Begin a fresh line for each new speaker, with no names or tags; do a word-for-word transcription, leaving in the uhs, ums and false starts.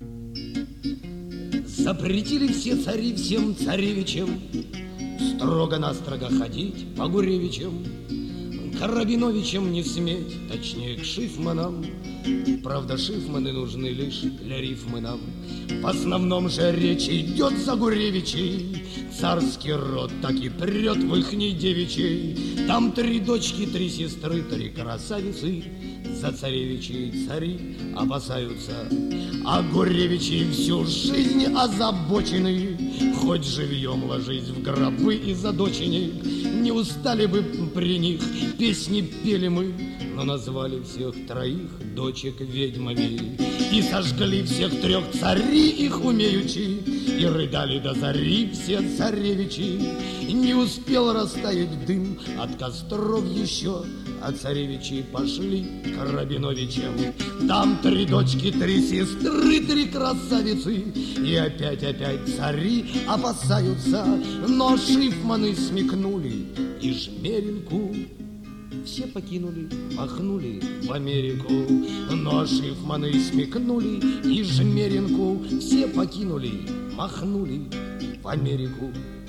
Запретили все цари всем царевичам строго-настрого ходить по Гуревичам, к Рабиновичам не сметь, точнее к Шифманам. Правда, Шифманы нужны лишь для рифмы нам. В основном же речь идет за Гуревичей. Царский род так и прет в ихней девичей. Там три дочки, три сестры, три красавицы. За царевичей цари опасаются, а Гуревичи всю жизнь озабочены. Хоть живьем ложись в гробы из-за доченек, не устали бы при них, песни пели мы, но назвали всех троих дочек ведьмами. И сожгли всех трех царей их умеючи, и рыдали до зари все царевичи. Не успел растаять дым от костров еще, а царевичи пошли к Рабиновичам. Там три дочки, три сестры, три красавицы, и опять-опять цари опасаются. Но Шифманы смекнули и Жмеринку все покинули, махнули в Америку. Но Шифманы смекнули и Жмеринку все покинули, махнули в Америку.